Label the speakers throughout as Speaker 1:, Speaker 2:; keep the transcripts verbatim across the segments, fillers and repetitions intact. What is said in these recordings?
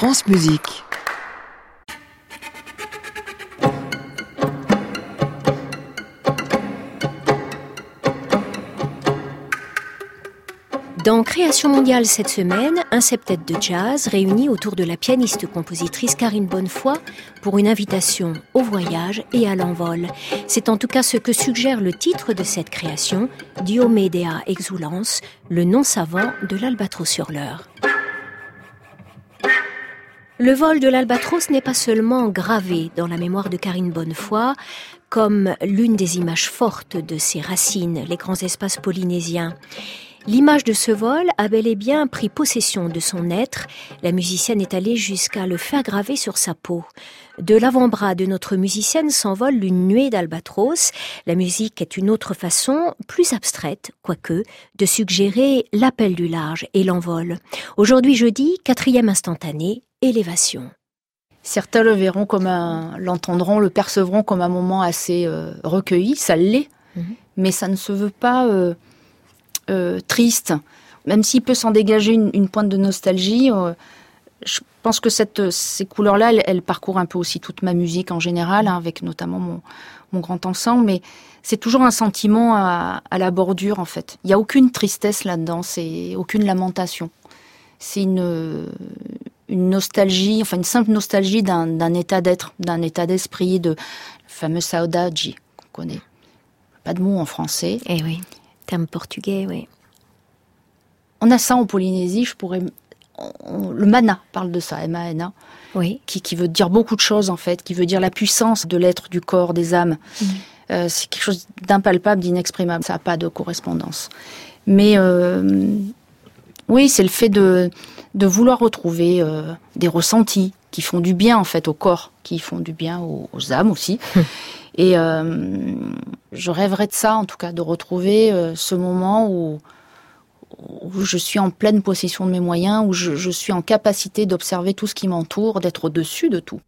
Speaker 1: France Musique.
Speaker 2: Dans Création mondiale cette semaine, un septet de jazz réuni autour de la pianiste-compositrice Karine Bonnefoy pour une invitation au voyage et à l'envol. C'est en tout cas ce que suggère le titre de cette création, Diomedea Exulans, le nom savant de l'albatros hurleur. Le vol de l'albatros n'est pas seulement gravé dans la mémoire de Karine Bonnefoy comme l'une des images fortes de ses racines, les grands espaces polynésiens. L'image de ce vol a bel et bien pris possession de son être. La musicienne est allée jusqu'à le faire graver sur sa peau. De l'avant-bras de notre musicienne s'envole une nuée d'albatros. La musique est une autre façon, plus abstraite, quoique, de suggérer l'appel du large et l'envol. Aujourd'hui jeudi, quatrième instantané, élévation.
Speaker 3: Certains le verront comme un, l'entendront, le percevront comme un moment assez euh, recueilli, ça l'est, mmh. mais ça ne se veut pas euh, euh, triste. Même s'il peut s'en dégager une, une pointe de nostalgie, euh, je pense que cette, ces couleurs-là, elles, elles parcourent un peu aussi toute ma musique en général, hein, avec notamment mon, mon grand ensemble, mais c'est toujours un sentiment à, à la bordure, en fait. Il n'y a aucune tristesse là-dedans, c'est aucune lamentation. C'est une... une nostalgie, enfin une simple nostalgie d'un, d'un état d'être, d'un état d'esprit, de le fameux saudade qu'on connaît. Pas de mot en français.
Speaker 2: Eh oui, terme portugais, oui.
Speaker 3: On a ça en Polynésie, je pourrais... On, le mana parle de ça, M A N A,
Speaker 2: oui.
Speaker 3: qui, qui veut dire beaucoup de choses en fait, qui veut dire la puissance de l'être, du corps, des âmes. Mmh. Euh, c'est quelque chose d'impalpable, d'inexprimable, ça n'a pas de correspondance. Mais... Euh, oui, c'est le fait de, de vouloir retrouver euh, des ressentis qui font du bien en fait au corps, qui font du bien aux, aux âmes aussi. Et euh, je rêverais de ça en tout cas, de retrouver euh, ce moment où, où je suis en pleine possession de mes moyens, où je, je suis en capacité d'observer tout ce qui m'entoure, d'être au-dessus de tout.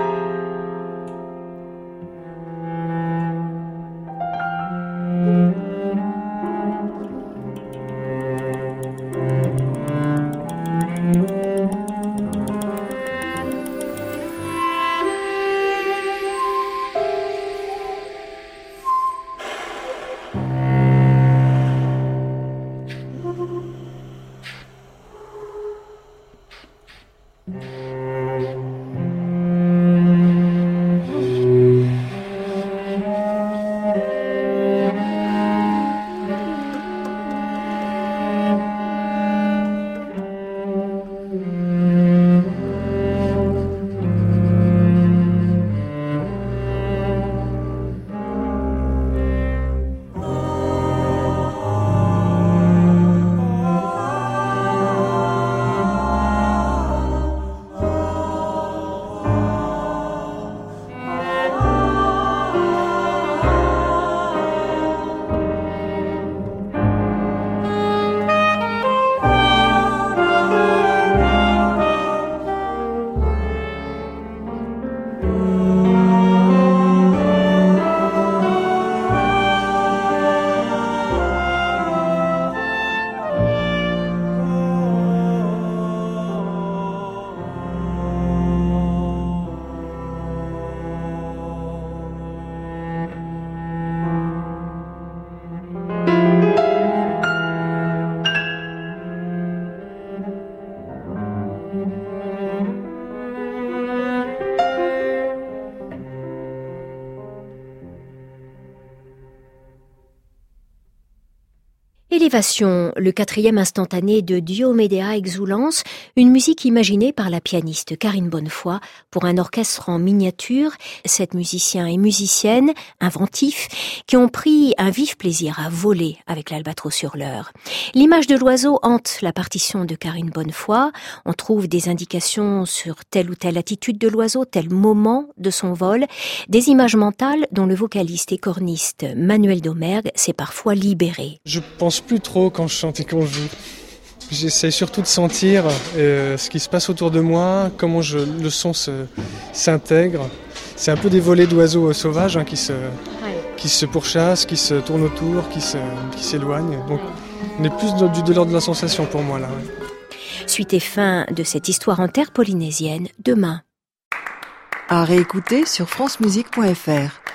Speaker 2: Élévation, le quatrième instantané de Diomedea Exulans, une musique imaginée par la pianiste Karine Bonnefoy pour un orchestre en miniature. Sept musiciens et musiciennes, inventifs, qui ont pris un vif plaisir à voler avec l'albatros hurleur. L'image de l'oiseau hante la partition de Karine Bonnefoy. On trouve des indications sur telle ou telle attitude de l'oiseau, tel moment de son vol, des images mentales dont le vocaliste et corniste Manuel Domergue s'est parfois libéré.
Speaker 4: Je pense plus trop quand je chante et quand je joue. J'essaie surtout de sentir euh, ce qui se passe autour de moi, comment je, le son se, s'intègre. C'est un peu des volées d'oiseaux sauvages hein, qui, se, ouais. qui se pourchassent, qui se tournent autour, qui, se, qui s'éloignent. Donc on est plus de, de l'ordre de la sensation pour moi là. Ouais.
Speaker 2: Suite et fin de cette histoire en terre polynésienne demain.
Speaker 1: À réécouter sur francemusique point f r.